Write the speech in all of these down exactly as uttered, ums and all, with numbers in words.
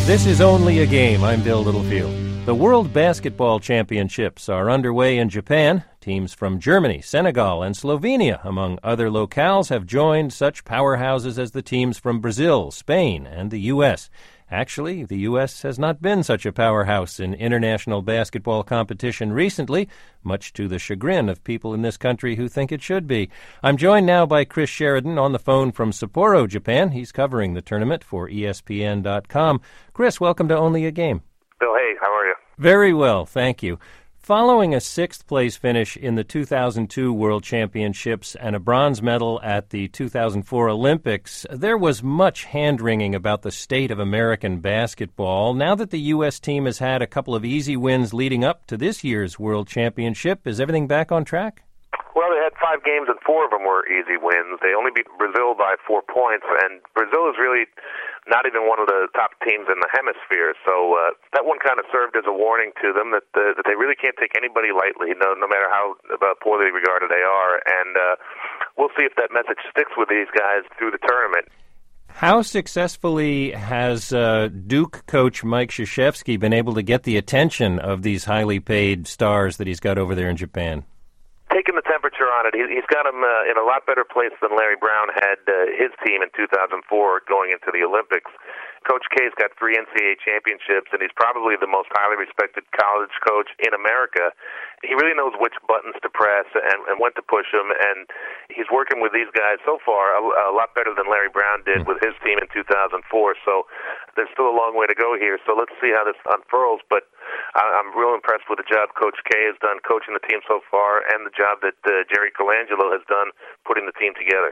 This is Only a Game. I'm Bill Littlefield. The World Basketball Championships are underway in Japan. Teams from Germany, Senegal, and Slovenia, among other locales, have joined such powerhouses as the teams from Brazil, Spain, and the U S Actually, the U S has not been such a powerhouse in international basketball competition recently, much to the chagrin of people in this country who think it should be. I'm joined now by Chris Sheridan on the phone from Sapporo, Japan. He's covering the tournament for E S P N dot com. Chris, welcome to Only a Game. Bill, hey, how are you? Very well, thank you. Following a sixth-place finish in the two thousand two World Championships and a bronze medal at the two thousand four Olympics, there was much hand-wringing about the state of American basketball. Now that the U S team has had a couple of easy wins leading up to this year's World Championship, is everything back on track? Well, they had five games and four of them were easy wins. They only beat Brazil by four points, and Brazil is really not even one of the top teams in the hemisphere. So uh, that one kind of served as a warning to them that uh, that they really can't take anybody lightly, no, no matter how uh, poorly regarded they are. And uh, we'll see if that message sticks with these guys through the tournament. How successfully has uh, Duke coach Mike Krzyzewski been able to get the attention of these highly paid stars that he's got over there in Japan? Taking the temperature on it, he, he's got him uh, in a lot better place than Larry Brown had uh, his team in two thousand four going into the Olympics. Coach K's got three N C double A championships, and he's probably the most highly respected college coach in America. He really knows which buttons to press and, and when to push them, and he's working with these guys so far a, a lot better than Larry Brown did with his team in two thousand four. So there's still a long way to go here. So let's see how this unfurls. But I'm real impressed with the job Coach K has done coaching the team so far and the job that uh, Jerry Colangelo has done putting the team together.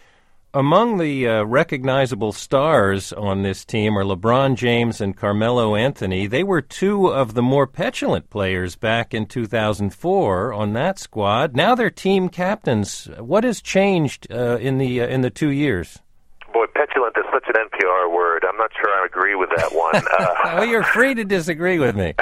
Among the uh, recognizable stars on this team are LeBron James and Carmelo Anthony. They were two of the more petulant players back in two thousand four on that squad. Now they're team captains. What has changed uh, in the uh, in the two years? Boy, petulant is such an N P R word. I'm not sure I agree with that one. Uh, well, you're free to disagree with me.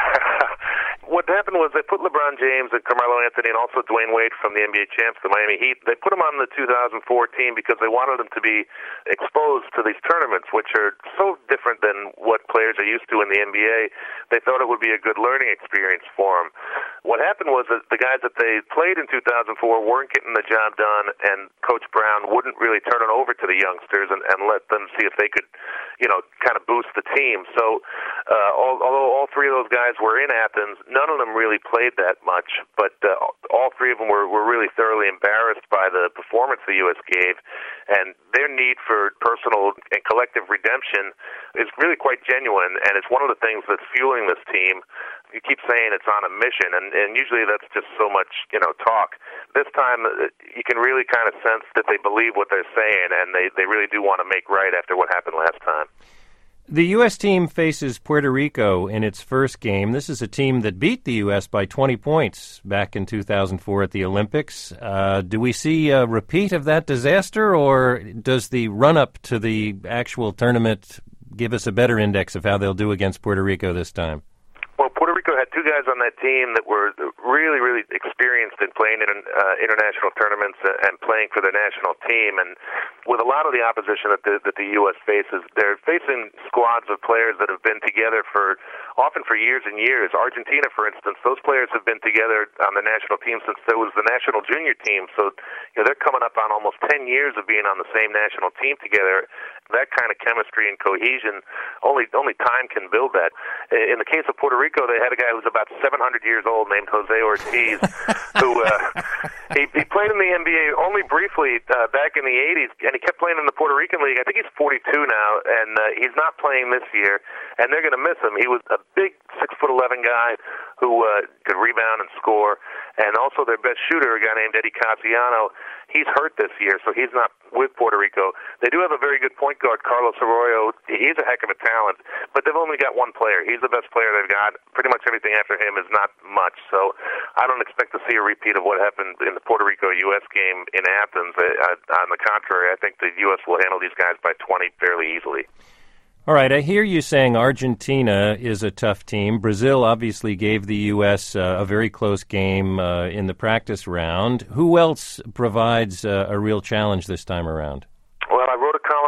What happened was they put LeBron James and Carmelo Anthony and also Dwayne Wade from the N B A champs, the Miami Heat. They put them on the two thousand four team because they wanted them to be exposed to these tournaments, which are so different than what players are used to in the N B A. They thought it would be a good learning experience for them. What happened was that the guys that they played in two thousand four weren't getting the job done, and Coach Brown wouldn't really turn it over to the youngsters and, and let them see if they could, you know, kind of boost the team. So uh, all, although all three of those guys were in Athens, none of them really played that much, but uh, all three of them were, were really thoroughly embarrassed by the performance the U S gave, and their need for personal and collective redemption is really quite genuine, and it's one of the things that's fueling this team. You keep saying it's on a mission, and, and usually that's just so much, you know, talk. This time, you can really kind of sense that they believe what they're saying, and they, they really do want to make right after what happened last time. The U S team faces Puerto Rico in its first game. This is a team that beat the U S by twenty points back in two thousand four at the Olympics. Uh, do we see a repeat of that disaster, or does the run-up to the actual tournament give us a better index of how they'll do against Puerto Rico this time? Well, Puerto Rico had two guys on that team that were really, really experienced in playing in uh, international tournaments and playing for their national team. And with a lot of the opposition that the, that the U S faces, they're facing squads of players that have been together for often for years and years. Argentina, for instance, those players have been together on the national team since there was the national junior team. So, you know, they're coming up on almost ten years of being on the same national team together. That kind of chemistry and cohesion, only only time can build that. In the case of Puerto Rico, they had a guy who was about seven hundred years old named Jose Ortiz, who uh, he, he played in the N B A only briefly uh, back in the eighties, and he kept playing in the Puerto Rican League. I think he's forty-two now, and uh, he's not playing this year, and they're going to miss him. He was a big six foot eleven guy who uh, could rebound and score, and also their best shooter, a guy named Eddie Casiano. He's hurt this year, so he's not with Puerto Rico. They do have a very good point guard, Carlos Arroyo. He's a heck of a talent, but they've only got one player. He's the best player they've got. Pretty much everything after him is not much, so I don't expect to see a repeat of what happened in the Puerto Rico-U S game in Athens. Uh, on the contrary, I think the U S will handle these guys by twenty fairly easily. All right, I hear you saying Argentina is a tough team. Brazil obviously gave the U S uh, a very close game uh, in the practice round. Who else provides uh, a real challenge this time around? Well, I wrote a column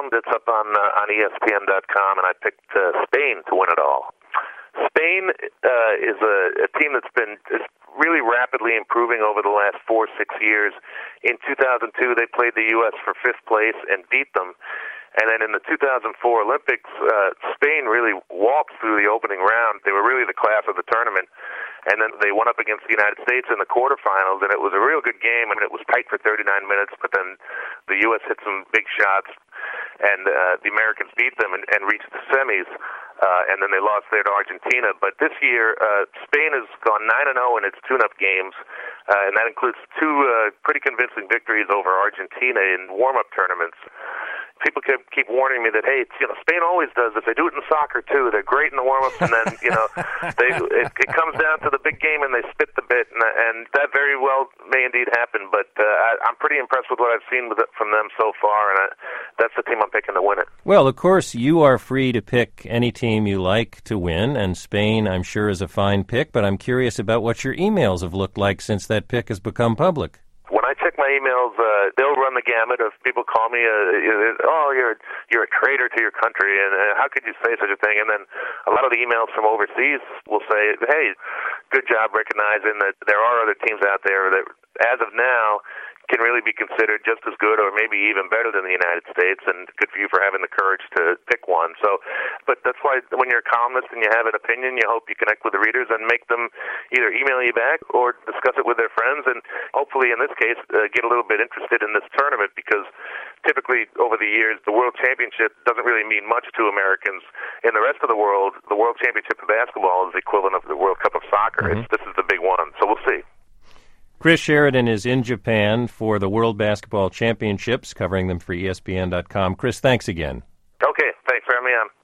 column that's up on uh, on E S P N dot com, and I picked uh, Spain to win it all. Spain uh, is a, a team that's been is really rapidly improving over the last four, six years. In two thousand two, they played the U S for fifth place and beat them. And then in the two thousand four Olympics, uh, Spain really walked through the opening round. They were really the class of the tournament. And then they went up against the United States in the quarterfinals, and it was a real good game. I mean, it was tight for thirty-nine minutes, but then the U S hit some big shots, and uh, the Americans beat them and, and reached the semis. Uh, and then they lost there to Argentina. But this year, uh, Spain has gone nine and oh in its tune-up games, uh, and that includes two uh, pretty convincing victories over Argentina in warm-up tournaments. People keep, keep warning me that, hey, it's, you know, Spain always does this. They do it in soccer, too. They're great in the warm-ups, and then, you know, they it, it comes down to the big game, and they spit the bit, and, and that very well may indeed happen. But uh, I, I'm pretty impressed with what I've seen with it, from them so far, and I, that's the team I'm picking to win it. Well, of course, you are free to pick any team you like to win, and Spain, I'm sure, is a fine pick, but I'm curious about what your emails have looked like since that pick has become public. When I check my emails, uh, they'll run the gamut of people call me, uh, oh, you're you're a traitor to your country, and uh, how could you say such a thing? And then a lot of the emails from overseas will say, hey, good job recognizing that there are other teams out there that, as of now, can really be considered just as good or maybe even better than the United States, and good for you for having the courage to pick one. So, but that's why when you're a columnist and you have an opinion, you hope you connect with the readers and make them either email you back or discuss it with their friends, and hopefully in this case uh, get a little bit interested in this tournament, because typically over the years the World Championship doesn't really mean much to Americans. In the rest of the world, the World Championship of basketball is the equivalent of the World Cup of soccer. Mm-hmm. It's, this is the big one, so we'll see. Chris Sheridan is in Japan for the World Basketball Championships, covering them for E S P N dot com. Chris, thanks again. Okay, thanks for having me on.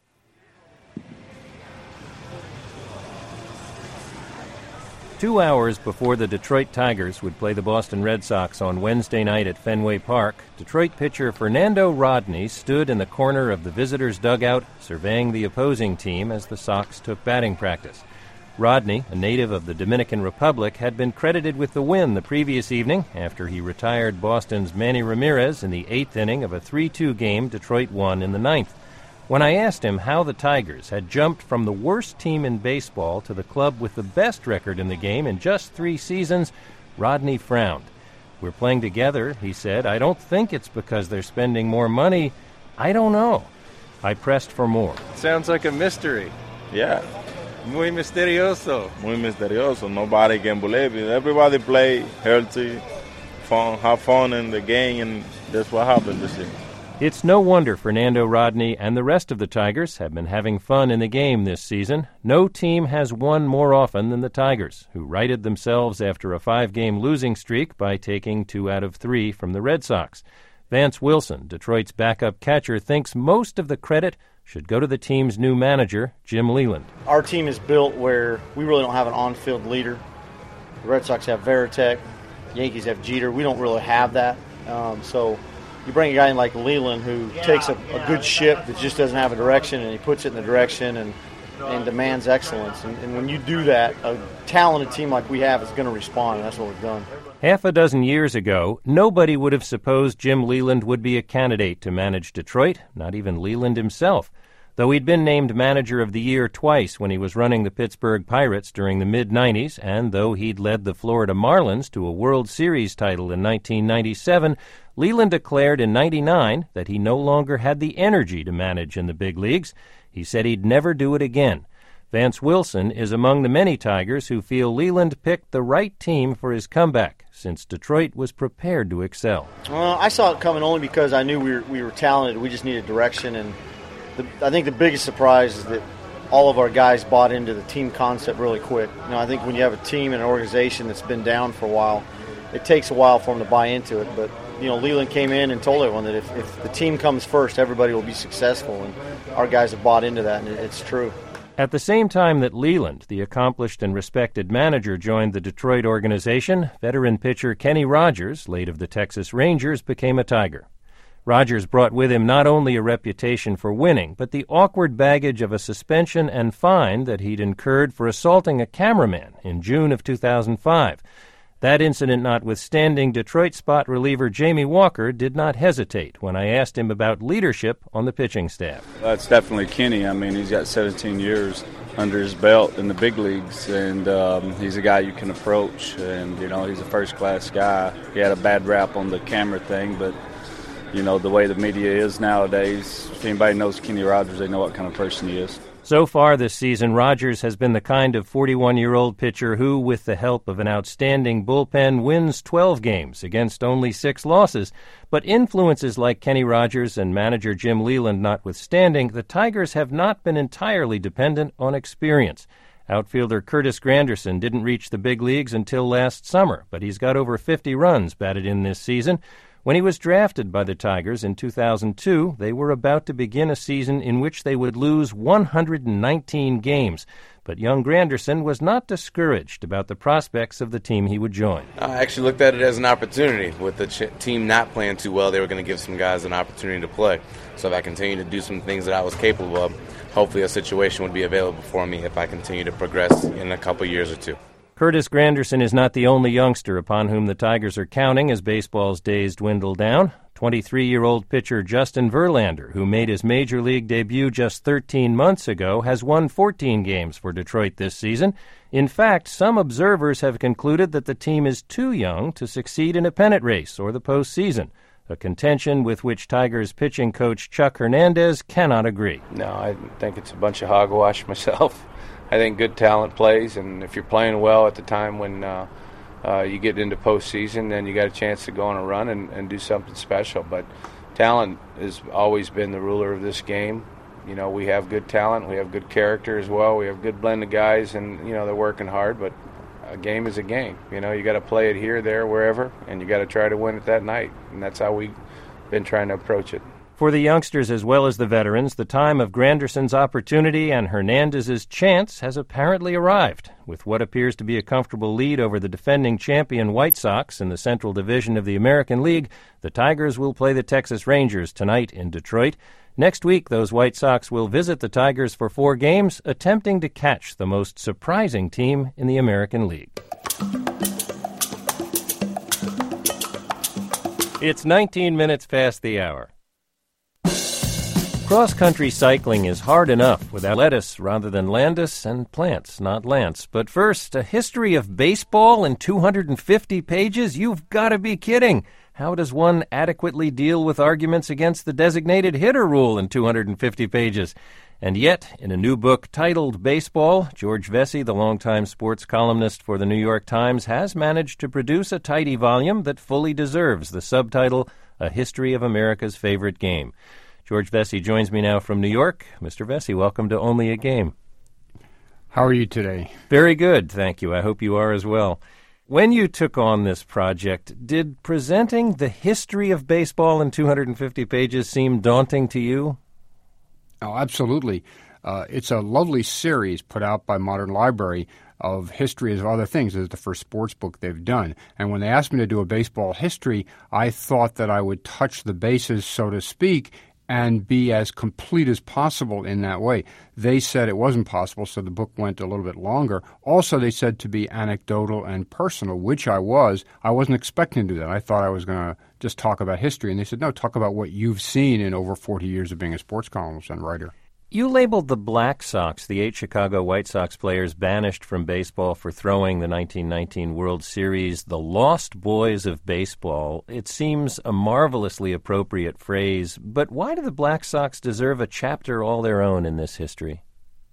Two hours before the Detroit Tigers would play the Boston Red Sox on Wednesday night at Fenway Park, Detroit pitcher Fernando Rodney stood in the corner of the visitors' dugout, surveying the opposing team as the Sox took batting practice. Rodney, a native of the Dominican Republic, had been credited with the win the previous evening after he retired Boston's Manny Ramirez in the eighth inning of a three two game Detroit won in the ninth. When I asked him how the Tigers had jumped from the worst team in baseball to the club with the best record in the game in just three seasons, Rodney frowned. We're playing together, he said. I don't think it's because they're spending more money. I don't know. I pressed for more. Sounds like a mystery. Yeah. Muy misterioso. Muy misterioso. Nobody can believe it. Everybody play healthy, fun, have fun in the game, and that's what happened this year. It's no wonder Fernando Rodney and the rest of the Tigers have been having fun in the game this season. No team has won more often than the Tigers, who righted themselves after a five-game losing streak by taking two out of three from the Red Sox. Vance Wilson, Detroit's backup catcher, thinks most of the credit should go to the team's new manager, Jim Leyland. Our team is built where we really don't have an on-field leader. The Red Sox have Veritek, Yankees have Jeter. We don't really have that. Um, so you bring a guy in like Leyland who yeah, takes a, yeah, a good ship that just doesn't have a direction, and he puts it in the direction and, and demands excellence. And, and when you do that, a talented team like we have is going to respond, and that's what we've done. Half a dozen years ago, nobody would have supposed Jim Leyland would be a candidate to manage Detroit, not even Leyland himself. Though he'd been named Manager of the Year twice when he was running the Pittsburgh Pirates during the mid nineties, and though he'd led the Florida Marlins to a World Series title in nineteen ninety-seven, Leyland declared in ninety-nine that he no longer had the energy to manage in the big leagues. He said he'd never do it again. Vance Wilson is among the many Tigers who feel Leyland picked the right team for his comeback, since Detroit was prepared to excel. Well, I saw it coming only because I knew we were, we were talented. We just needed direction, and the, I think the biggest surprise is that all of our guys bought into the team concept really quick. You know, I think when you have a team and an organization that's been down for a while, it takes a while for them to buy into it. But you know, Leyland came in and told everyone that if, if the team comes first, everybody will be successful, and our guys have bought into that, and it, it's true. At the same time that Leyland, the accomplished and respected manager, joined the Detroit organization, veteran pitcher Kenny Rogers, late of the Texas Rangers, became a Tiger. Rogers brought with him not only a reputation for winning, but the awkward baggage of a suspension and fine that he'd incurred for assaulting a cameraman in June of two thousand five. That incident notwithstanding, Detroit spot reliever Jamie Walker did not hesitate when I asked him about leadership on the pitching staff. That's definitely Kenny. I mean, he's got seventeen years under his belt in the big leagues, and um, he's a guy you can approach, and, you know, he's a first-class guy. He had a bad rap on the camera thing, but, you know, the way the media is nowadays, if anybody knows Kenny Rogers, they know what kind of person he is. So far this season, Rogers has been the kind of forty-one-year-old pitcher who, with the help of an outstanding bullpen, wins twelve games against only six losses. But influences like Kenny Rogers and manager Jim Leyland notwithstanding, the Tigers have not been entirely dependent on experience. Outfielder Curtis Granderson didn't reach the big leagues until last summer, but he's got over fifty runs batted in this season. When he was drafted by the Tigers in two thousand two, they were about to begin a season in which they would lose one hundred nineteen games. But young Granderson was not discouraged about the prospects of the team he would join. I actually looked at it as an opportunity. With the ch- team not playing too well, they were going to give some guys an opportunity to play. So if I continue to do some things that I was capable of, hopefully a situation would be available for me if I continue to progress in a couple years or two. Curtis Granderson is not the only youngster upon whom the Tigers are counting as baseball's days dwindle down. twenty-three-year-old pitcher Justin Verlander, who made his major league debut just thirteen months ago, has won fourteen games for Detroit this season. In fact, some observers have concluded that the team is too young to succeed in a pennant race or the postseason, a contention with which Tigers pitching coach Chuck Hernandez cannot agree. No, I think it's a bunch of hogwash myself. I think good talent plays, and if you're playing well at the time when uh, uh, you get into postseason, then you got a chance to go on a run and, and do something special. But talent has always been the ruler of this game. You know, we have good talent, we have good character as well, we have good blend of guys, and, you know, they're working hard, but a game is a game. You know, you got to play it here, there, wherever, and you got to try to win it that night, and that's how we've been trying to approach it. For the youngsters as well as the veterans, the time of Granderson's opportunity and Hernandez's chance has apparently arrived. With what appears to be a comfortable lead over the defending champion White Sox in the Central Division of the American League, the Tigers will play the Texas Rangers tonight in Detroit. Next week, those White Sox will visit the Tigers for four games, attempting to catch the most surprising team in the American League. It's nineteen minutes past the hour. Cross-country cycling is hard enough without lettuce rather than Landis and plants, not Lance. But first, a history of baseball in two hundred fifty pages? You've got to be kidding. How does one adequately deal with arguments against the designated hitter rule in two hundred fifty pages? And yet, in a new book titled Baseball, George Vesey, the longtime sports columnist for the New York Times, has managed to produce a tidy volume that fully deserves the subtitle, A History of America's Favorite Game. George Vesey joins me now from New York. Mister Vesey, welcome to Only a Game. How are you today? Very good, thank you. I hope you are as well. When you took on this project, did presenting the history of baseball in two hundred fifty pages seem daunting to you? Oh, absolutely. Uh, it's a lovely series put out by Modern Library of histories of other things. It's the first sports book they've done. And when they asked me to do a baseball history, I thought that I would touch the bases, so to speak, and be as complete as possible in that way. They said it wasn't possible, so the book went a little bit longer. Also, they said to be anecdotal and personal, which I was. I wasn't expecting to do that. I thought I was going to just talk about history. And they said, no, talk about what you've seen in over forty years of being a sports columnist and writer. You labeled the Black Sox, the eight Chicago White Sox players banished from baseball for throwing the nineteen nineteen World Series, the Lost Boys of Baseball. It seems a marvelously appropriate phrase, but why do the Black Sox deserve a chapter all their own in this history?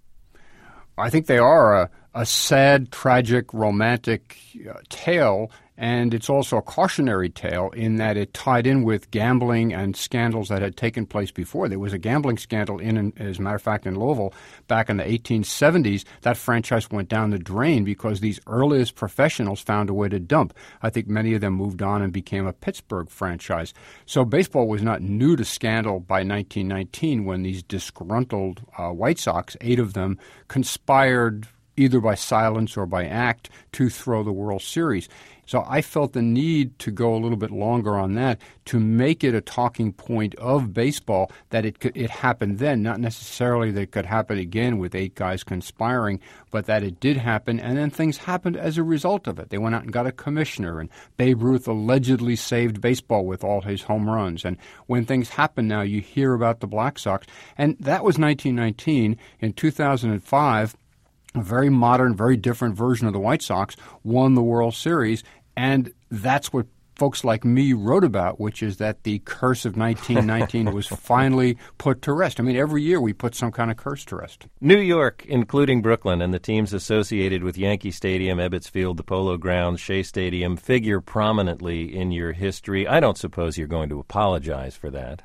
I think they are a, a sad, tragic, romantic uh, tale, and it's also a cautionary tale in that it tied in with gambling and scandals that had taken place before. There was a gambling scandal, in, in as a matter of fact, in Louisville back in the eighteen seventies. That franchise went down the drain because these earliest professionals found a way to dump. I think many of them moved on and became a Pittsburgh franchise. So baseball was not new to scandal by nineteen nineteen when these disgruntled uh, White Sox, eight of them, conspired either by silence or by act, to throw the World Series. So I felt the need to go a little bit longer on that to make it a talking point of baseball that it could, it happened then, not necessarily that it could happen again with eight guys conspiring, but that it did happen, and then things happened as a result of it. They went out and got a commissioner, and Babe Ruth allegedly saved baseball with all his home runs. And when things happen now, you hear about the Black Sox. And that was nineteen nineteen. In two thousand five, a very modern, very different version of the White Sox won the World Series. And that's what folks like me wrote about, which is that the curse of nineteen nineteen was finally put to rest. I mean, every year we put some kind of curse to rest. New York, including Brooklyn, and the teams associated with Yankee Stadium, Ebbets Field, the Polo Grounds, Shea Stadium figure prominently in your history. I don't suppose you're going to apologize for that.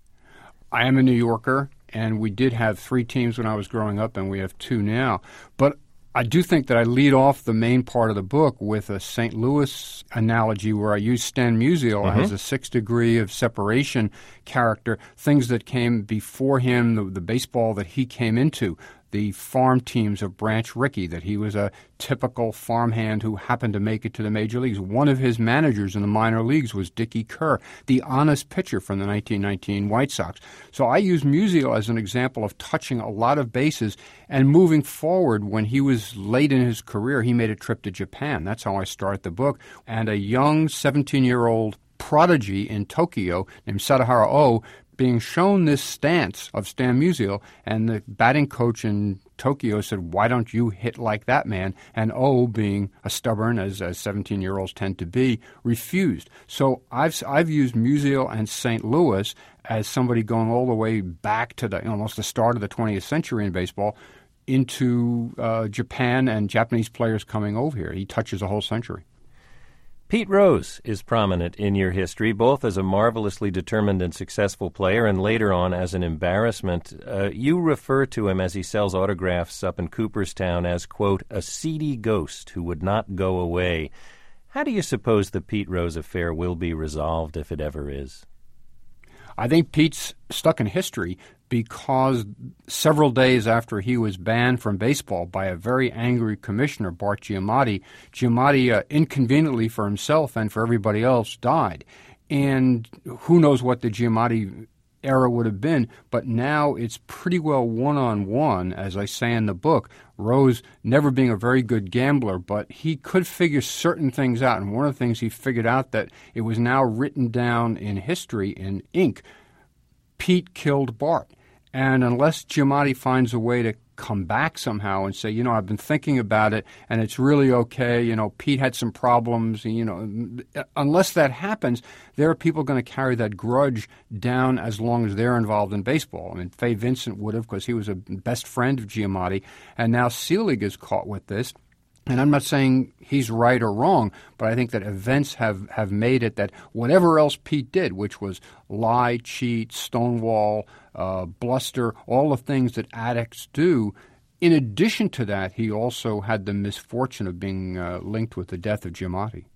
I am a New Yorker, and we did have three teams when I was growing up, and we have two now. But I do think that I lead off the main part of the book with a Saint Louis analogy where I use Stan Musial mm-hmm. as a sixth degree of separation character, things that came before him, the, the baseball that he came into, the farm teams of Branch Rickey, that he was a typical farmhand who happened to make it to the major leagues. One of his managers in the minor leagues was Dickie Kerr, the honest pitcher from the nineteen nineteen White Sox. So I use Musial as an example of touching a lot of bases and moving forward. When he was late in his career, he made a trip to Japan. That's how I start the book. And a young seventeen-year-old prodigy in Tokyo named Sadahara Oh being shown this stance of Stan Musial, and the batting coach in Tokyo said, "Why don't you hit like that man?" And Oh, being a stubborn, as as seventeen-year-olds tend to be, refused. So I've I've used Musial and Saint Louis as somebody going all the way back to the almost the start of the twentieth century in baseball into uh, Japan and Japanese players coming over here. He touches a whole century. Pete Rose is prominent in your history, both as a marvelously determined and successful player and later on as an embarrassment. Uh, you refer to him as he sells autographs up in Cooperstown as, quote, a seedy ghost who would not go away. How do you suppose the Pete Rose affair will be resolved, if it ever is? I think Pete's stuck in history because several days after he was banned from baseball by a very angry commissioner, Bart Giamatti, Giamatti uh, inconveniently for himself and for everybody else died. And who knows what the Giamatti era would have been, but now it's pretty well one-on-one, as I say in the book. Rose never being a very good gambler, but he could figure certain things out. And one of the things he figured out that it was now written down in history, in ink, Pete killed Bart. And unless Giamatti finds a way to come back somehow and say, you know, I've been thinking about it and it's really okay, you know, Pete had some problems, you know, unless that happens, there are people going to carry that grudge down as long as they're involved in baseball. I mean, Fay Vincent would have, because he was a best friend of Giamatti, and now Selig is caught with this. And I'm not saying he's right or wrong, but I think that events have, have made it that whatever else Pete did, which was lie, cheat, stonewall, uh, bluster, all the things that addicts do, in addition to that, he also had the misfortune of being uh, linked with the death of Giamatti.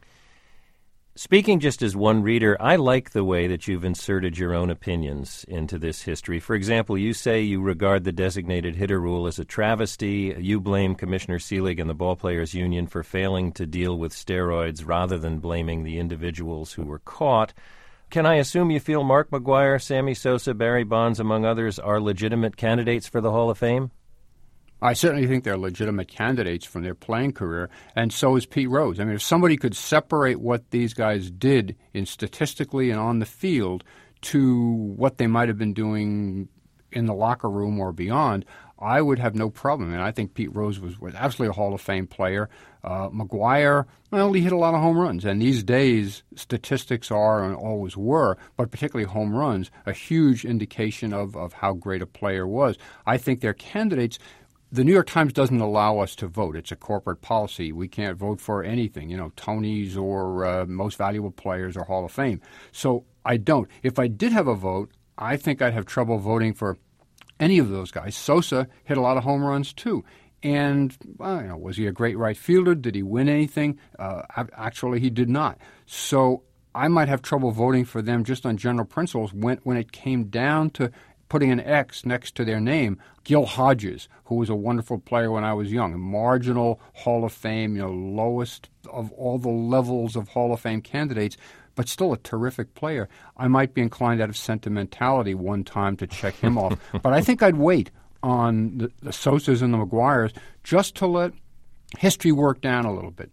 Speaking just as one reader, I like the way that you've inserted your own opinions into this history. For example, you say you regard the designated hitter rule as a travesty. You blame Commissioner Selig and the Ballplayers Union for failing to deal with steroids rather than blaming the individuals who were caught. Can I assume you feel Mark McGwire, Sammy Sosa, Barry Bonds, among others, are legitimate candidates for the Hall of Fame? I certainly think they're legitimate candidates from their playing career, and so is Pete Rose. I mean, if somebody could separate what these guys did in statistically and on the field to what they might have been doing in the locker room or beyond, I would have no problem. And I think Pete Rose was, was absolutely a Hall of Fame player. Uh, McGwire, well, he hit a lot of home runs. And these days, statistics are and always were, but particularly home runs, a huge indication of, of how great a player was. I think they're candidates. The New York Times doesn't allow us to vote. It's a corporate policy. We can't vote for anything, you know, Tonys or uh, most valuable players or Hall of Fame. So I don't. If I did have a vote, I think I'd have trouble voting for any of those guys. Sosa hit a lot of home runs too. And, well, you know, was he a great right fielder? Did he win anything? Uh, actually, he did not. So I might have trouble voting for them just on general principles when, when it came down to putting an X next to their name. Gil Hodges, who was a wonderful player when I was young, marginal Hall of Fame, you know, lowest of all the levels of Hall of Fame candidates, but still a terrific player. I might be inclined out of sentimentality one time to check him off. But I think I'd wait on the, the Sosas and the McGuires just to let history work down a little bit.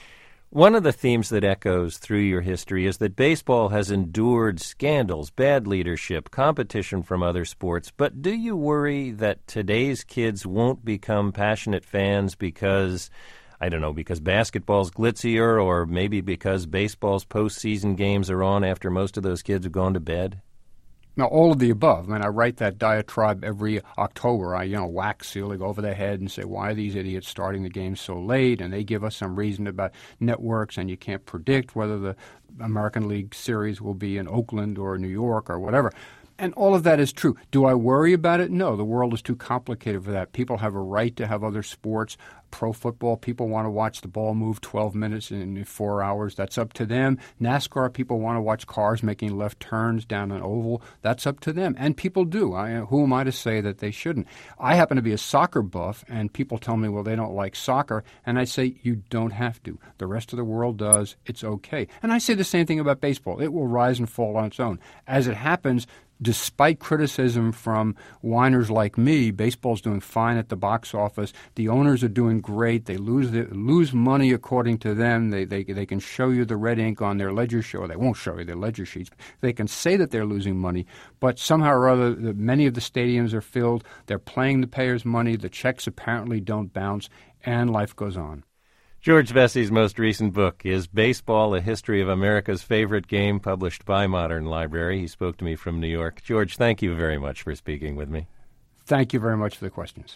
One of the themes that echoes through your history is that baseball has endured scandals, bad leadership, competition from other sports. But do you worry that today's kids won't become passionate fans because, I don't know, because basketball's glitzier, or maybe because baseball's postseason games are on after most of those kids have gone to bed? Now, all of the above. I mean, I write that diatribe every October. I, you know, wax Selig over the head and say, why are these idiots starting the game so late? And they give us some reason about networks, and you can't predict whether the American League Series will be in Oakland or New York or whatever. And all of that is true. Do I worry about it? No, the world is too complicated for that. People have a right to have other sports. Pro football, people want to watch the ball move twelve minutes in four hours. That's up to them. NASCAR, people want to watch cars making left turns down an oval. That's up to them. And people do. I, who am I to say that they shouldn't? I happen to be a soccer buff, and people tell me, well, they don't like soccer. And I say, you don't have to. The rest of the world does. It's okay. And I say the same thing about baseball. It will rise and fall on its own. As it happens, despite criticism from whiners like me, baseball's doing fine at the box office. The owners are doing great. They lose the, lose money according to them. They, they they can show you the red ink on their ledger sheet. Or they won't show you their ledger sheets. They can say that they're losing money, but somehow or other, the, many of the stadiums are filled. They're paying the players money. The checks apparently don't bounce, and life goes on. George Vesey's most recent book is Baseball, A History of America's Favorite Game, published by Modern Library. He spoke to me from New York. George, thank you very much for speaking with me. Thank you very much for the questions.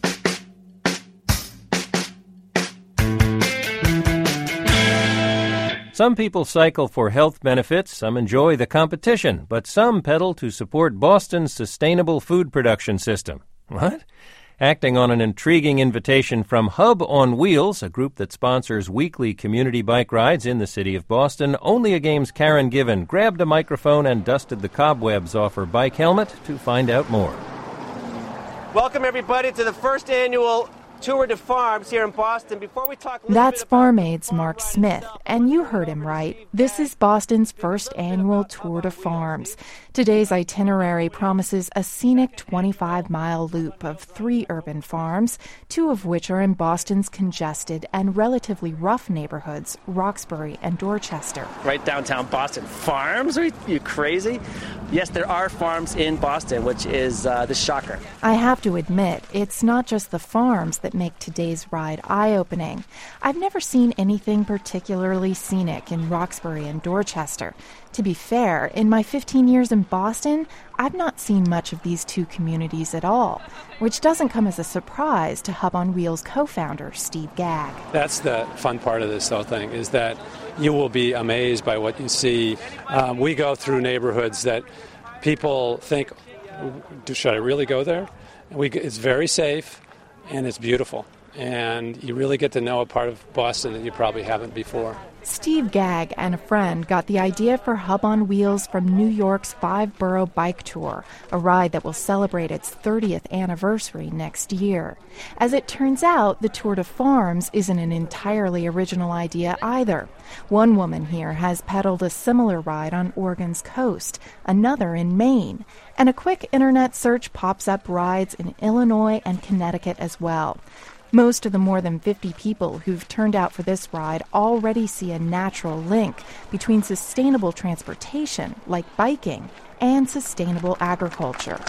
Some people cycle for health benefits, some enjoy the competition, but some pedal to support Boston's sustainable food production system. What? Acting on an intriguing invitation from Hub on Wheels, a group that sponsors weekly community bike rides in the city of Boston, Only a Game's Karen Given grabbed a microphone and dusted the cobwebs off her bike helmet to find out more. Welcome, everybody, to the first annual Tour de Farms here in Boston. Before we talk a That's Farm Aid's Mark Smith, and you heard him right. This is Boston's first annual Tour de Farms. Today's itinerary promises a scenic twenty-five mile loop of three urban farms, two of which are in Boston's congested and relatively rough neighborhoods, Roxbury and Dorchester. Right downtown Boston. Farms? Are you, you crazy? Yes, there are farms in Boston, which is uh, the shocker. I have to admit, it's not just the farms that make today's ride eye-opening. I've never seen anything particularly scenic in Roxbury and Dorchester. To be fair, in my fifteen years in Boston, I've not seen much of these two communities at all, which doesn't come as a surprise to Hub on Wheels co-founder Steve Gagg. That's the fun part of this whole thing, is that you will be amazed by what you see. Um, we go through neighborhoods that people think, should I really go there? We, it's very safe and it's beautiful. And you really get to know a part of Boston that you probably haven't before. Steve Gagg and a friend got the idea for Hub on Wheels from New York's five-borough bike tour, a ride that will celebrate its thirtieth anniversary next year. As it turns out, the Tour de Farms isn't an entirely original idea either. One woman here has pedaled a similar ride on Oregon's coast, another in Maine, and a quick internet search pops up rides in Illinois and Connecticut as well. Most of the more than fifty people who've turned out for this ride already see a natural link between sustainable transportation, like biking, and sustainable agriculture.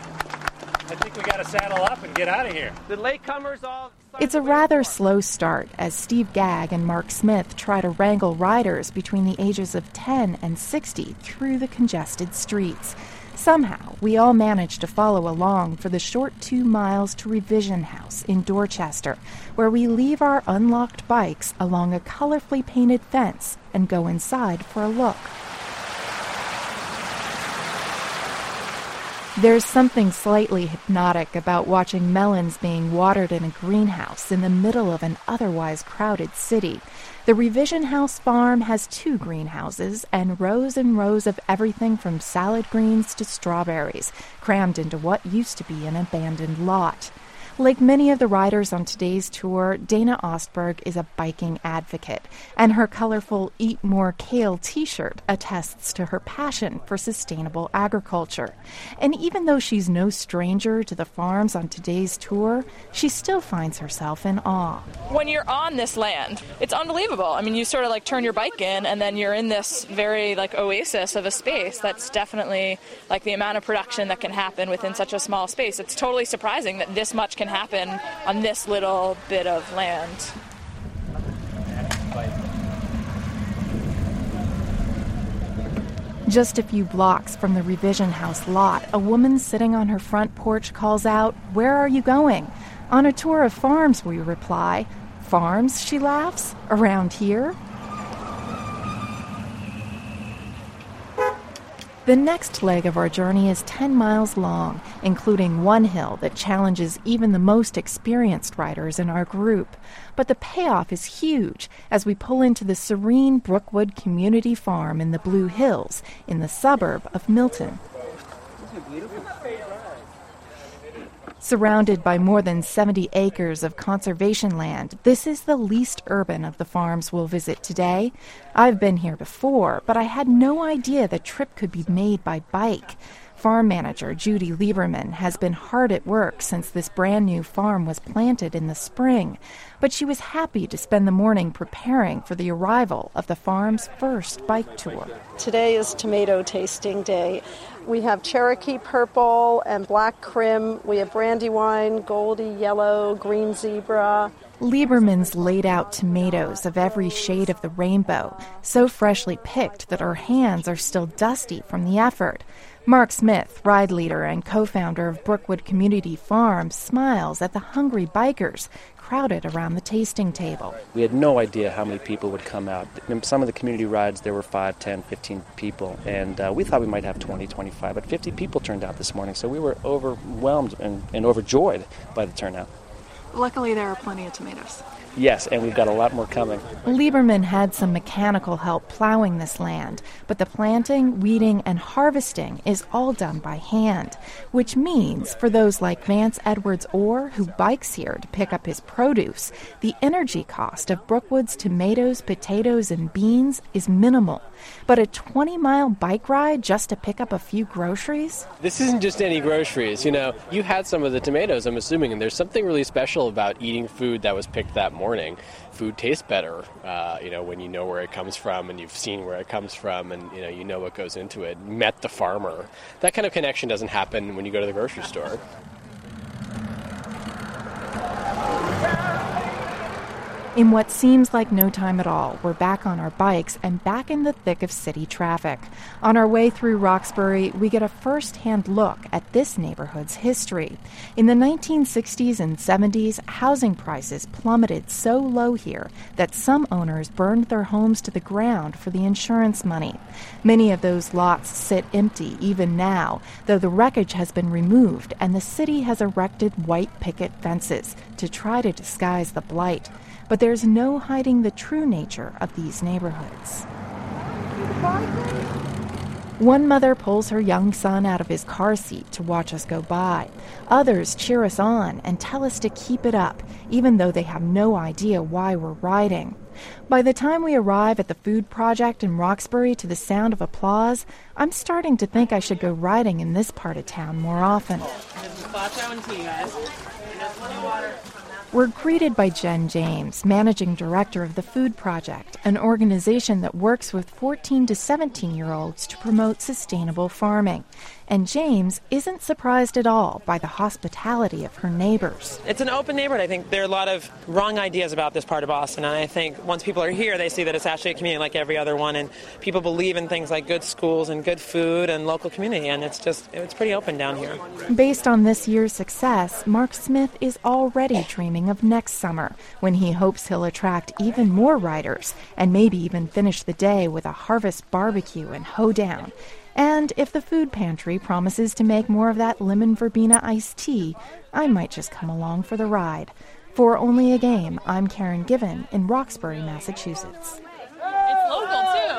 I think we got to saddle up and get out of here. The latecomers all... It's a rather slow start as Steve Gagg and Mark Smith try to wrangle riders between the ages of ten and sixty through the congested streets. Somehow, we all managed to follow along for the short two miles to Revision House in Dorchester, where we leave our unlocked bikes along a colorfully painted fence and go inside for a look. There's something slightly hypnotic about watching melons being watered in a greenhouse in the middle of an otherwise crowded city. The Revision House farm has two greenhouses and rows and rows of everything from salad greens to strawberries, crammed into what used to be an abandoned lot. Like many of the riders on today's tour, Dana Ostberg is a biking advocate, and her colorful Eat More Kale t-shirt attests to her passion for sustainable agriculture. And even though she's no stranger to the farms on today's tour, she still finds herself in awe. When you're on this land, it's unbelievable. I mean, you sort of like turn your bike in, and then you're in this very like oasis of a space that's definitely like the amount of production that can happen within such a small space. It's totally surprising that this much can happen on this little bit of land. Just a few blocks from the Revision House lot, a woman sitting on her front porch calls out, "Where are you going?" "On a tour of farms," we reply. "Farms?" she laughs. "Around here?" The next leg of our journey is ten miles long, including one hill that challenges even the most experienced riders in our group. But the payoff is huge as we pull into the serene Brookwood Community Farm in the Blue Hills in the suburb of Milton. Surrounded by more than seventy acres of conservation land, this is the least urban of the farms we'll visit today. I've been here before, but I had no idea the trip could be made by bike. Farm manager Judy Lieberman has been hard at work since this brand new farm was planted in the spring, but she was happy to spend the morning preparing for the arrival of the farm's first bike tour. Today is tomato tasting day. We have Cherokee Purple and Black Crim. We have Brandywine, Goldie Yellow, Green Zebra. Lieberman's laid out tomatoes of every shade of the rainbow, so freshly picked that her hands are still dusty from the effort. Mark Smith, ride leader and co-founder of Brookwood Community Farm, smiles at the hungry bikers crowded around the tasting table. We had no idea how many people would come out. In some of the community rides, there were five, ten, fifteen people, and uh, we thought we might have twenty, twenty-five, but fifty people turned out this morning, so we were overwhelmed and, and overjoyed by the turnout. Luckily, there are plenty of tomatoes. Yes, and we've got a lot more coming. Lieberman had some mechanical help plowing this land, but the planting, weeding, and harvesting is all done by hand, which means for those like Vance Edwards-Orr, who bikes here to pick up his produce, the energy cost of Brookwood's tomatoes, potatoes, and beans is minimal. But a twenty-mile bike ride just to pick up a few groceries? This isn't just any groceries. You know, you had some of the tomatoes, I'm assuming, and there's something really special about eating food that was picked that morning. Food tastes better, uh, you know, when you know where it comes from and you've seen where it comes from and, you know, you know what goes into it. Met the farmer. That kind of connection doesn't happen when you go to the grocery store. In what seems like no time at all, we're back on our bikes and back in the thick of city traffic. On our way through Roxbury, we get a first-hand look at this neighborhood's history. In the nineteen sixties and seventies, housing prices plummeted so low here that some owners burned their homes to the ground for the insurance money. Many of those lots sit empty even now, though the wreckage has been removed and the city has erected white picket fences to try to disguise the blight. But there's no hiding the true nature of these neighborhoods. One mother pulls her young son out of his car seat to watch us go by. Others cheer us on and tell us to keep it up, even though they have no idea why we're riding. By the time we arrive at the food project in Roxbury to the sound of applause, I'm starting to think I should go riding in this part of town more often. We're greeted by Jen James, managing director of the Food Project, an organization that works with fourteen to seventeen-year-olds to promote sustainable farming. And James isn't surprised at all by the hospitality of her neighbors. It's an open neighborhood. I think there are a lot of wrong ideas about this part of Boston, and I think once people are here, they see that it's actually a community like every other one, and people believe in things like good schools and good food and local community, and it's just, it's pretty open down here. Based on this year's success, Mark Smith is already dreaming of next summer, when he hopes he'll attract even more riders and maybe even finish the day with a harvest barbecue and hoedown. And if the food pantry promises to make more of that lemon verbena iced tea, I might just come along for the ride. For Only a Game, I'm Karen Given in Roxbury, Massachusetts. It's local, too.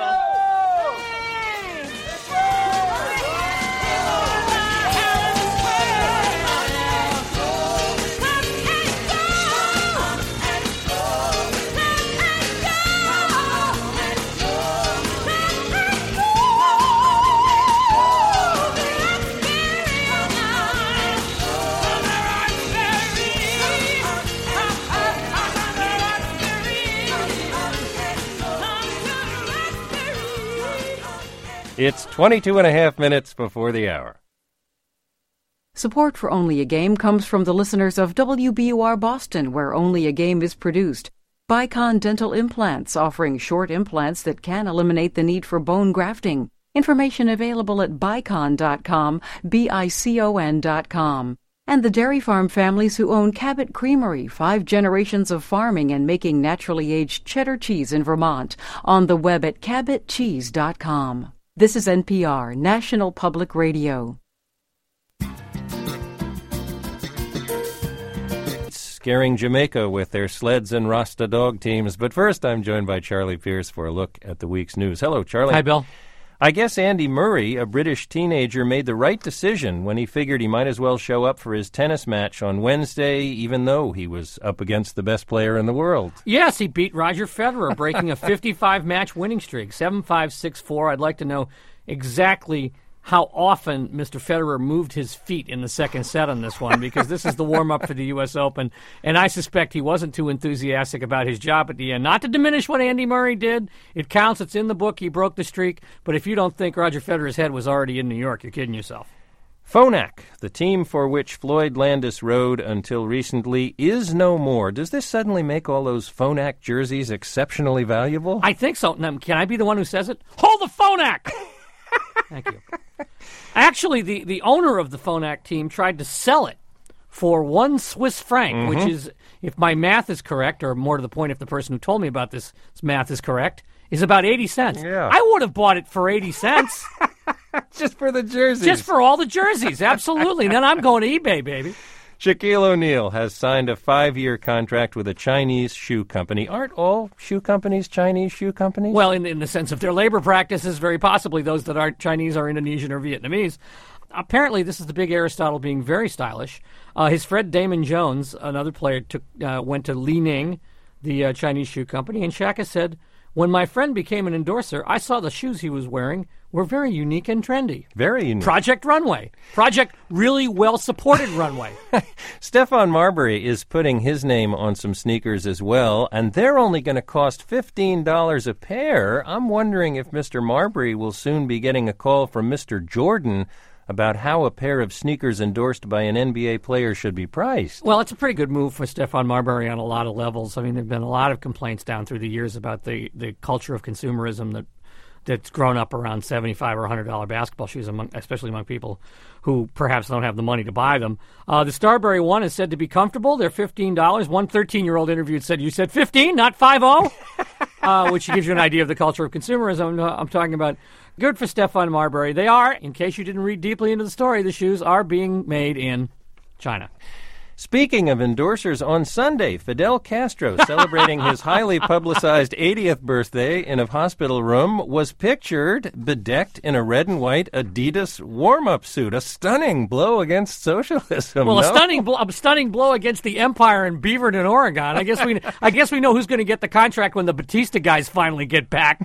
It's twenty-two and a half minutes before the hour. Support for Only a Game comes from the listeners of W B U R Boston, where Only a Game is produced. Bicon Dental Implants, offering short implants that can eliminate the need for bone grafting. Information available at bicon dot com, B I C O N dot com. And the dairy farm families who own Cabot Creamery, five generations of farming and making naturally aged cheddar cheese in Vermont, on the web at cabot cheese dot com. This is N P R, National Public Radio. Scaring Jamaica with their sleds and Rasta dog teams. But first, I'm joined by Charlie Pierce for a look at the week's news. Hello, Charlie. Hi, Bill. I guess Andy Murray, a British teenager, made the right decision when he figured he might as well show up for his tennis match on Wednesday, even though he was up against the best player in the world. Yes, he beat Roger Federer, breaking a fifty-five match winning streak, seven five, six four. I'd like to know exactly how often Mister Federer moved his feet in the second set on this one, because this is the warm-up for the U S Open, and I suspect he wasn't too enthusiastic about his job at the end. Not to diminish what Andy Murray did. It counts. It's in the book. He broke the streak. But if you don't think Roger Federer's head was already in New York, you're kidding yourself. Phonak, the team for which Floyd Landis rode until recently, is no more. Does this suddenly make all those Phonak jerseys exceptionally valuable? I think so. Now, can I be the one who says it? Hold the Phonak! Thank you. Actually, the, the owner of the Phonak team tried to sell it for one Swiss franc, mm-hmm. which is, if my math is correct, or more to the point, if the person who told me about this math is correct, is about eighty cents. Yeah. I would have bought it for eighty cents. Just for the jerseys. Just for all the jerseys, absolutely. Then I'm going to eBay, baby. Shaquille O'Neal has signed a five-year contract with a Chinese shoe company. Aren't all shoe companies Chinese shoe companies? Well, in, in the sense of their labor practices, very possibly those that aren't Chinese are Indonesian or Vietnamese. Apparently, this is the big Aristotle being very stylish. Uh, his friend Damon Jones, another player, took uh, went to Li Ning, the uh, Chinese shoe company, and Shaq has said, when my friend became an endorser, I saw the shoes he was wearing were very unique and trendy. Very unique. Project Runway. Project really well-supported runway. Stephon Marbury is putting his name on some sneakers as well, and they're only going to cost fifteen dollars a pair. I'm wondering if Mister Marbury will soon be getting a call from Mister Jordan about how a pair of sneakers endorsed by an N B A player should be priced. Well, it's a pretty good move for Stephon Marbury on a lot of levels. I mean, there have been a lot of complaints down through the years about the, the culture of consumerism that that's grown up around seventy-five dollars or one hundred dollars basketball shoes, among, especially among people who perhaps don't have the money to buy them. Uh, the Starbury one is said to be comfortable. They're fifteen dollars. One thirteen-year-old interviewed said, you said fifteen, not five oh? uh, which gives you an idea of the culture of consumerism uh, I'm talking about. Good for Stephon Marbury. They are, in case you didn't read deeply into the story, the shoes are being made in China. Speaking of endorsers, on Sunday, Fidel Castro, celebrating his highly publicized eightieth birthday in a hospital room, was pictured bedecked in a red and white Adidas warm-up suit. A stunning blow against socialism. Well, no? a stunning, blo- a stunning blow against the empire in Beaverton, Oregon. I guess we, I guess we know who's going to get the contract when the Batista guys finally get back.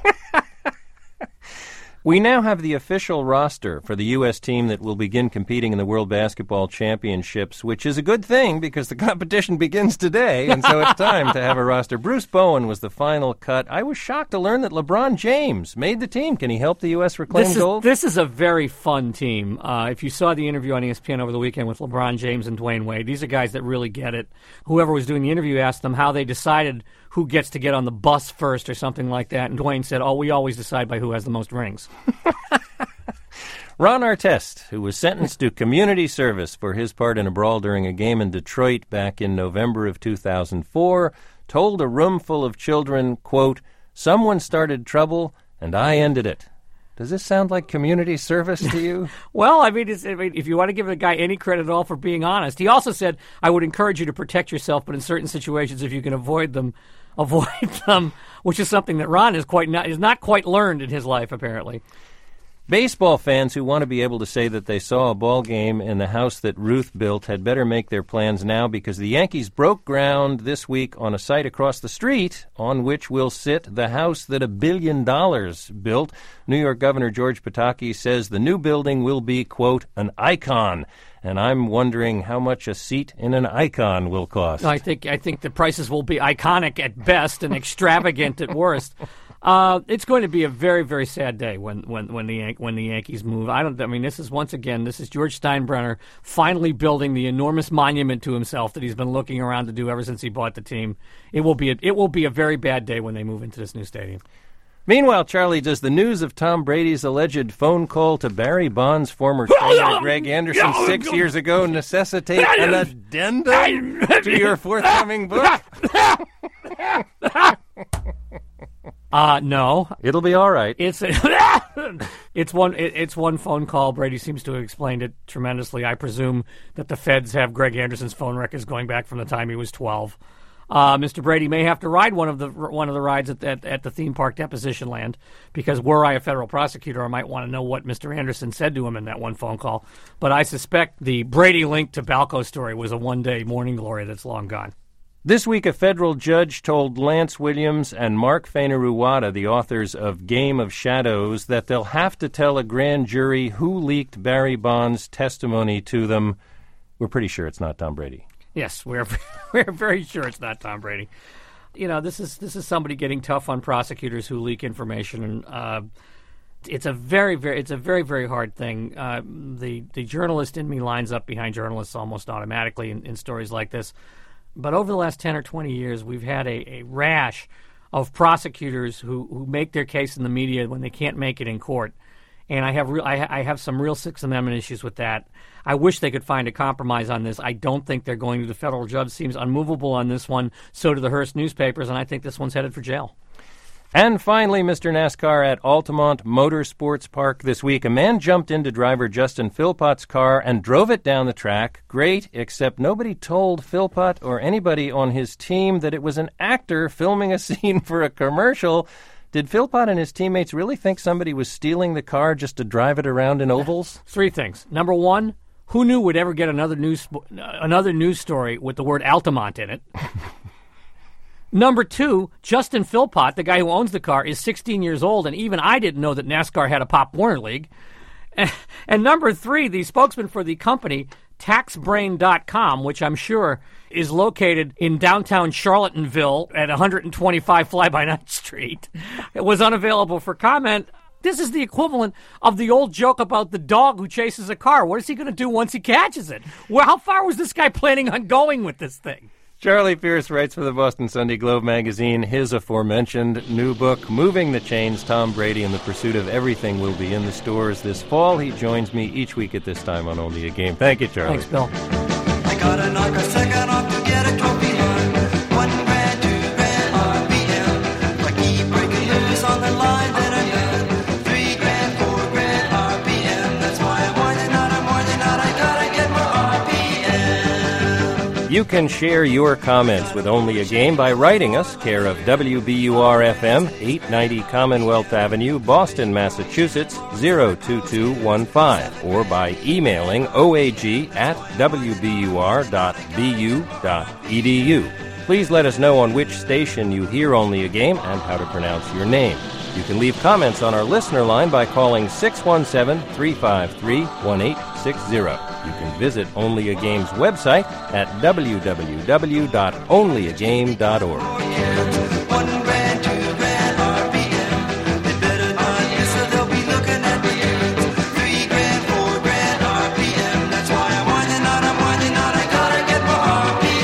We now have the official roster for the U S team that will begin competing in the World Basketball Championships, which is a good thing because the competition begins today, and so it's time to have a roster. Bruce Bowen was the final cut. I was shocked to learn that LeBron James made the team. Can he help the U S reclaim this is, gold? This is a very fun team. Uh, if you saw the interview on E S P N over the weekend with LeBron James and Dwayne Wade, these are guys that really get it. Whoever was doing the interview asked them how they decided who gets to get on the bus first or something like that, and Dwayne said, oh, we always decide by who has the most rings. Ron Artest, who was sentenced to community service for his part in a brawl during a game in Detroit back in November of two thousand four, told a room full of children, quote, someone started trouble and I ended it. Does this sound like community service to you? Well, I mean, it's, I mean, if you want to give a guy any credit at all for being honest, he also said, I would encourage you to protect yourself, but in certain situations, if you can avoid them, avoid them, which is something that Ron is quite not, is not quite learned in his life, apparently. Baseball fans who want to be able to say that they saw a ball game in the house that Ruth built had better make their plans now, because the Yankees broke ground this week on a site across the street on which will sit the house that a billion dollars built. New York Governor George Pataki says the new building will be, quote, an icon. And I'm wondering how much a seat in an icon will cost. I think I think the prices will be iconic at best and extravagant at worst. Uh, it's going to be a very, very sad day when when when the Yan- when the Yankees move. I don't. I mean, this is once again, this is George Steinbrenner finally building the enormous monument to himself that he's been looking around to do ever since he bought the team. It will be a, it will be a very bad day when they move into this new stadium. Meanwhile, Charlie, does the news of Tom Brady's alleged phone call to Barry Bonds' former trainer Greg Anderson six years ago necessitate an addendum to your forthcoming book? Uh, no. It'll be all right. It's a, it's one it, it's one phone call. Brady seems to have explained it tremendously. I presume that the feds have Greg Anderson's phone records going back from the time he was twelve. Uh, Mister Brady may have to ride one of the one of the rides at, at, at the theme park deposition land, because were I a federal prosecutor, I might want to know what Mister Anderson said to him in that one phone call. But I suspect the Brady link to Balco story was a one-day morning glory that's long gone. This week, a federal judge told Lance Williams and Mark Fainaru-Wada, the authors of Game of Shadows, that they'll have to tell a grand jury who leaked Barry Bonds' testimony to them. We're pretty sure it's not Tom Brady. Yes, we're we're very sure it's not Tom Brady. You know, this is this is somebody getting tough on prosecutors who leak information, and uh, it's a very very it's a very very hard thing. Uh, the the journalist in me lines up behind journalists almost automatically in, in stories like this. But over the last ten or twenty years, we've had a, a rash of prosecutors who, who make their case in the media when they can't make it in court. And I have real, I, I have some real Sixth Amendment issues with that. I wish they could find a compromise on this. I don't think they're going to. The federal judge seems unmovable on this one. So do the Hearst newspapers, and I think this one's headed for jail. And finally, Mister NASCAR, at Altamont Motorsports Park this week, a man jumped into driver Justin Philpott's car and drove it down the track. Great, except nobody told Philpott or anybody on his team that it was an actor filming a scene for a commercial. Did Philpott and his teammates really think somebody was stealing the car just to drive it around in ovals? Three things. Number one, who knew we'd ever get another news another news story with the word Altamont in it? Number two, Justin Philpott, the guy who owns the car, is sixteen years old, and even I didn't know that NASCAR had a Pop Warner League. And, and number three, the spokesman for the company, tax brain dot com, which I'm sure is located in downtown Charlottenville at one twenty-five Fly-by-Night Street, it was unavailable for comment. This is the equivalent of the old joke about the dog who chases a car. What is he going to do once he catches it? Well, how far was this guy planning on going with this thing? Charlie Pierce writes for the Boston Sunday Globe magazine. His aforementioned new book, Moving the Chains, Tom Brady in the Pursuit of Everything, will be in the stores this fall. He joins me each week at this time on Only a Game. Thank you, Charlie. Thanks, Bill. I gotta knock a second off to get a trophy line. One grand, two grand, R P M. If I keep breaking loose on the line, then I'm done. Three grand, four grand, R P M. That's why I'm more than not, I'm more than not. I gotta get more R P M. You can share your comments with Only a Game by writing us, care of W B U R F M, eight ninety Commonwealth Avenue, Boston, Massachusetts, zero two two one five, or by emailing O A G at W B U R dot B U dot E D U. Please let us know on which station you hear Only a Game and how to pronounce your name. You can leave comments on our listener line by calling six one seven, three five three, one eight six zero. You can visit Only a Game's website at w w w dot only a game dot org. One grand, two grand, R P M. They better not miss, so they'll be looking at the dudes. Three grand, four grand, R P M. That's why I'm more than not, I'm more than not. I gotta get more R P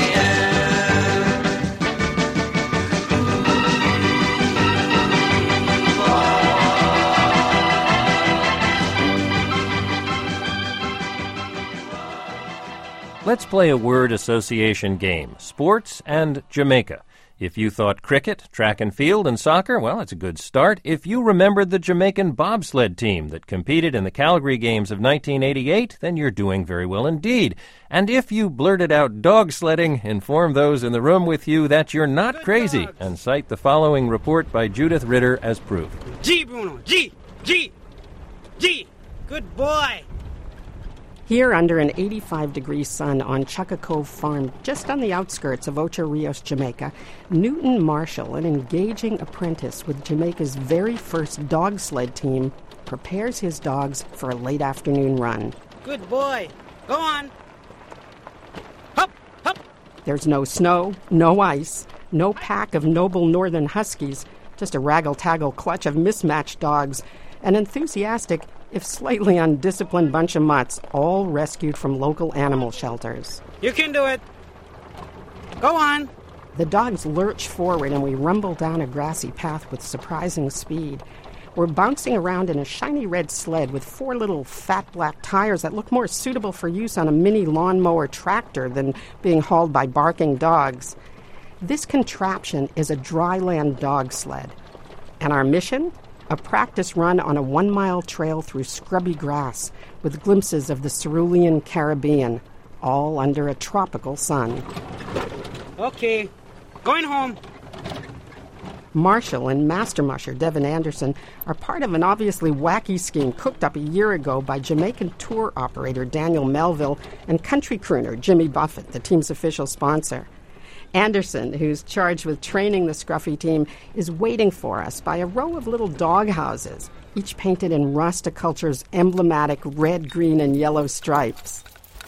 Let's play a word association game, sports and Jamaica. If you thought cricket, track and field, and soccer, well, it's a good start. If you remembered the Jamaican bobsled team that competed in the Calgary Games of nineteen eighty-eight, then you're doing very well indeed. And if you blurted out dog sledding, inform those in the room with you that you're not crazy, and cite the following report by Judith Ritter as proof. G, Bruno, G, G, G, good boy. Here under an eighty-five degree sun on Chukka Cove Farm, just on the outskirts of Ocho Rios, Jamaica, Newton Marshall, an engaging apprentice with Jamaica's very first dog sled team, prepares his dogs for a late afternoon run. Good boy. Go on. There's no snow, no ice, no pack of noble northern huskies, just a raggle-taggle clutch of mismatched dogs, an enthusiastic, if slightly undisciplined bunch of mutts, all rescued from local animal shelters. You can do it. Go on. The dogs lurch forward and we rumble down a grassy path with surprising speed. We're bouncing around in a shiny red sled with four little fat black tires that look more suitable for use on a mini lawnmower tractor than being hauled by barking dogs. This contraption is a dryland dog sled. And our mission? A practice run on a one-mile trail through scrubby grass with glimpses of the cerulean Caribbean, all under a tropical sun. Okay, going home. Marshall and master musher Devin Anderson are part of an obviously wacky scheme cooked up a year ago by Jamaican tour operator Daniel Melville and country crooner Jimmy Buffett, the team's official sponsor. Anderson, who's charged with training the scruffy team, is waiting for us by a row of little dog houses, each painted in Rastaculture's emblematic red, green, and yellow stripes.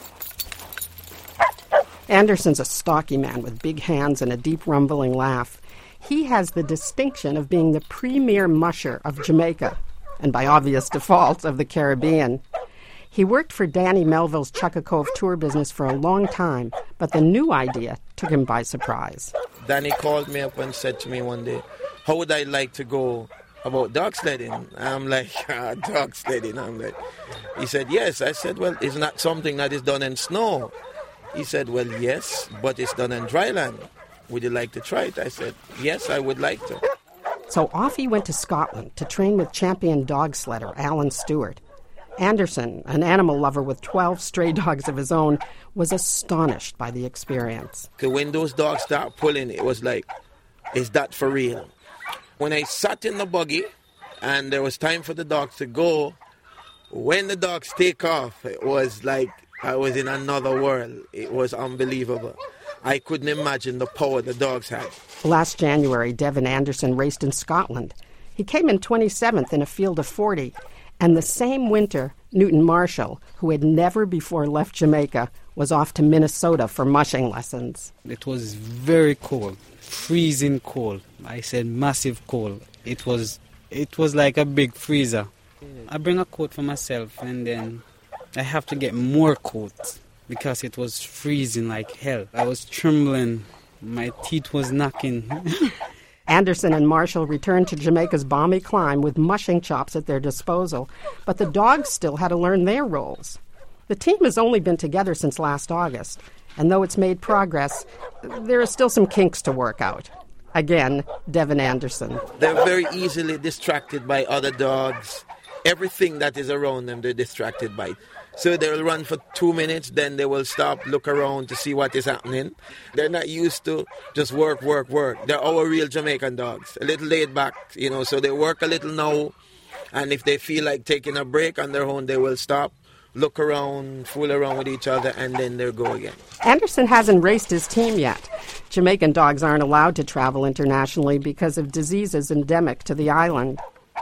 Anderson's a stocky man with big hands and a deep rumbling laugh. He has the distinction of being the premier musher of Jamaica, and by obvious default, of the Caribbean. He worked for Danny Melville's Chukka Cove tour business for a long time, but the new idea took him by surprise. Danny called me up and said to me one day, how would I like to go about dog sledding? I'm like, ah, dog sledding. I'm like, he said, yes. I said, well, it's not something that is done in snow. He said, well, yes, but it's done in dry land. Would you like to try it? I said, yes, I would like to. So off he went to Scotland to train with champion dog sledder Alan Stewart. Anderson, an animal lover with twelve stray dogs of his own, was astonished by the experience. When those dogs start pulling, it was like, is that for real? When I sat in the buggy and there was time for the dogs to go, when the dogs take off, it was like I was in another world. It was unbelievable. I couldn't imagine the power the dogs had. Last January, Devin Anderson raced in Scotland. He came in twenty-seventh in a field of forty. And the same winter, Newton Marshall, who had never before left Jamaica, was off to Minnesota for mushing lessons. It was very cold, freezing cold. I said massive cold. It was, it was like a big freezer. I bring a coat for myself, and then I have to get more coats because it was freezing like hell. I was trembling. My teeth was knocking. Anderson and Marshall returned to Jamaica's balmy climb with mushing chops at their disposal, but the dogs still had to learn their roles. The team has only been together since last August, and though it's made progress, there are still some kinks to work out. Again, Devin Anderson. They're very easily distracted by other dogs. Everything that is around them, they're distracted by. So they'll run for two minutes, then they will stop, look around to see what is happening. They're not used to just work, work, work. They're our real Jamaican dogs, a little laid back, you know, so they work a little now, and if they feel like taking a break on their own, they will stop, look around, fool around with each other, and then they'll go again. Anderson hasn't raced his team yet. Jamaican dogs aren't allowed to travel internationally because of diseases endemic to the island.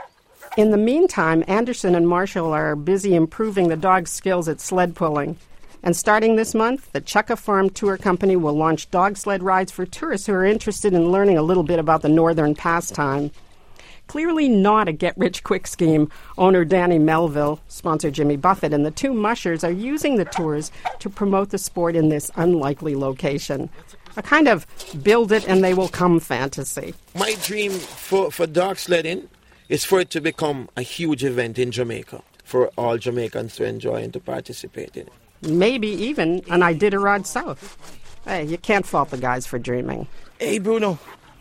In the meantime, Anderson and Marshall are busy improving the dog's skills at sled pulling. And starting this month, the Chukka Farm Tour Company will launch dog sled rides for tourists who are interested in learning a little bit about the northern pastime. Clearly not a get-rich-quick scheme, owner Danny Melville, sponsor Jimmy Buffett, and the two mushers are using the tours to promote the sport in this unlikely location. A kind of build-it-and-they-will-come fantasy. My dream for, for dog sledding is for it to become a huge event in Jamaica, for all Jamaicans to enjoy and to participate in it. Maybe even an Iditarod South. Hey, you can't fault the guys for dreaming. Hey, Bruno,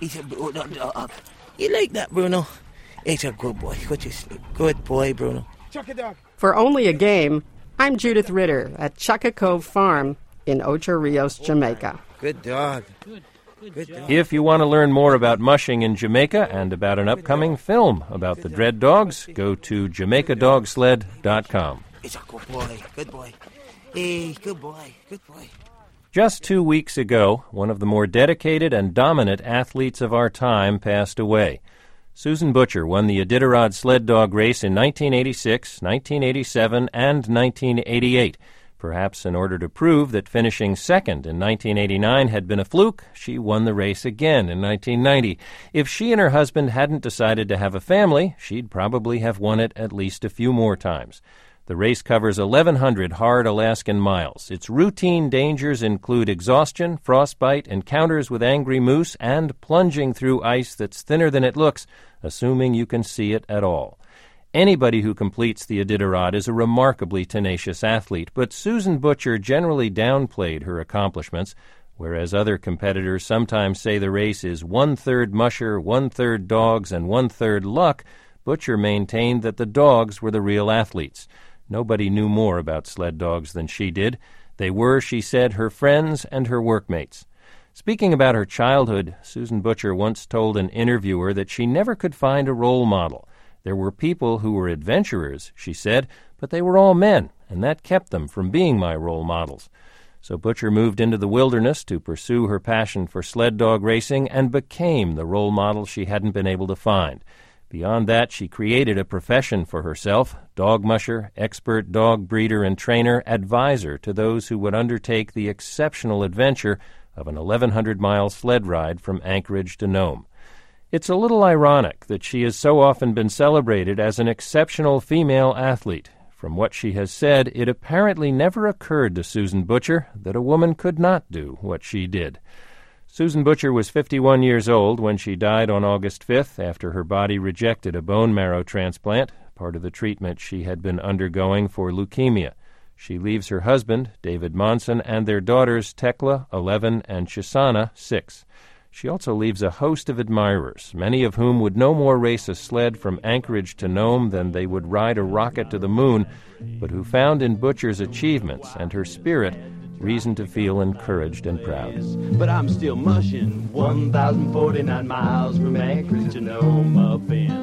He's a good dog. You like that, Bruno? He's a good boy. Go to sleep. Good boy, Bruno. Chuck a dog. For Only a Game, I'm Judith Ritter at Chukka Cove Farm in Ocho Rios, Jamaica. Good dog. Good. Good dog. If you want to learn more about mushing in Jamaica and about an upcoming film about the Dread Dogs, go to jamaica dog sled dot com. He's a good boy. Good boy. Hey, good boy. Good boy. Just two weeks ago, one of the more dedicated and dominant athletes of our time passed away. Susan Butcher won the Iditarod sled dog race in nineteen eighty-six, nineteen eighty-seven, and nineteen eighty-eight. Perhaps in order to prove that finishing second in nineteen eighty-nine had been a fluke, she won the race again in nineteen ninety. If she and her husband hadn't decided to have a family, she'd probably have won it at least a few more times. The race covers eleven hundred hard Alaskan miles. Its routine dangers include exhaustion, frostbite, encounters with angry moose, and plunging through ice that's thinner than it looks, assuming you can see it at all. Anybody who completes the Iditarod is a remarkably tenacious athlete, but Susan Butcher generally downplayed her accomplishments, whereas other competitors sometimes say the race is one-third musher, one-third dogs, and one-third luck. Butcher maintained that the dogs were the real athletes. Nobody knew more about sled dogs than she did. They were, she said, her friends and her workmates. Speaking about her childhood, Susan Butcher once told an interviewer that she never could find a role model. There were people who were adventurers, she said, but they were all men, and that kept them from being my role models. So Butcher moved into the wilderness to pursue her passion for sled dog racing and became the role model she hadn't been able to find. Beyond that, she created a profession for herself, dog musher, expert dog breeder and trainer, advisor to those who would undertake the exceptional adventure of an eleven hundred mile sled ride from Anchorage to Nome. It's a little ironic that she has so often been celebrated as an exceptional female athlete. From what she has said, it apparently never occurred to Susan Butcher that a woman could not do what she did. Susan Butcher was fifty-one years old when she died on August fifth after her body rejected a bone marrow transplant, part of the treatment she had been undergoing for leukemia. She leaves her husband, David Monson, and their daughters Tekla, eleven, and Chisana, six. She also leaves a host of admirers, many of whom would no more race a sled from Anchorage to Nome than they would ride a rocket to the moon, but who found in Butcher's achievements and her spirit reason to feel encouraged and proud. But I'm still mushing one thousand forty-nine miles from Anchorage to Nome up in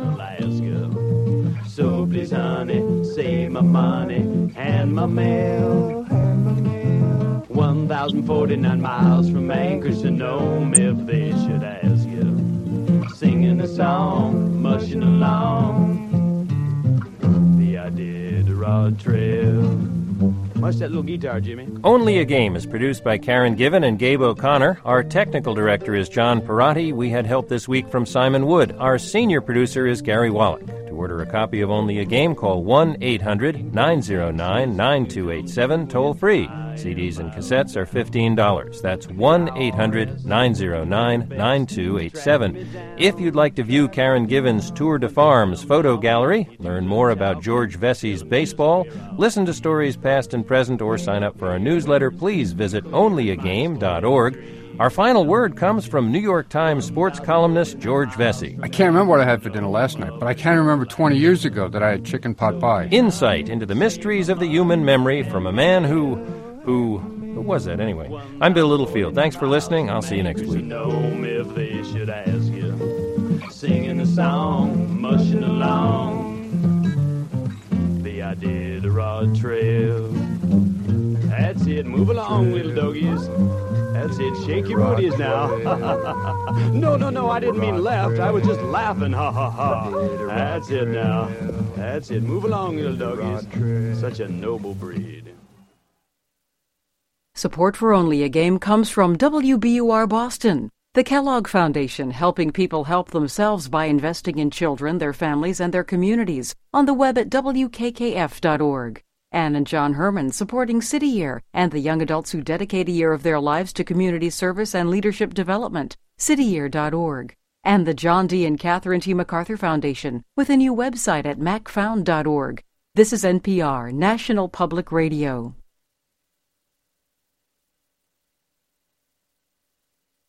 Alaska. So please, honey, save my money and my mail. one thousand forty-nine miles from Anchorage to Nome, if they should ask you. Singing a song, mushing along the Iditarod Trail. Mush that little guitar, Jimmy. Only a Game is produced by Karen Given and Gabe O'Connor. Our technical director is John Perotti. We had help this week from Simon Wood. Our senior producer is Gary Wallach. To order a copy of Only a Game, call one eight hundred nine oh nine nine two eight seven, toll free. C Ds and cassettes are fifteen dollars. That's one eight hundred nine oh nine nine two eight seven. If you'd like to view Karen Given's Tour de Farms photo gallery, learn more about George Vesey's baseball, listen to stories past and present, or sign up for our newsletter, please visit only a game dot org. Our final word comes from New York Times sports columnist George Vesey. I can't remember what I had for dinner last night, but I can remember twenty years ago that I had chicken pot pie. Insight into the mysteries of the human memory from a man who... who... who was that anyway? I'm Bill Littlefield. Thanks for listening. I'll see you next week. If they should ask you, singing a song, mushing along the Iditarod Trail. That's it. Move along, little doggies. That's it. Shake your booties now. no, no, no. I didn't mean left. I was just laughing. Ha, ha, ha. That's it now. That's it. Move along, little doggies. Such a noble breed. Support for Only a Game comes from W B U R Boston, the Kellogg Foundation, helping people help themselves by investing in children, their families, and their communities. On the web at W K K F dot org. Ann and John Herman supporting City Year and the young adults who dedicate a year of their lives to community service and leadership development. city year dot org. And the John D. and Catherine T. MacArthur Foundation with a new website at mac found dot org. This is N P R, National Public Radio.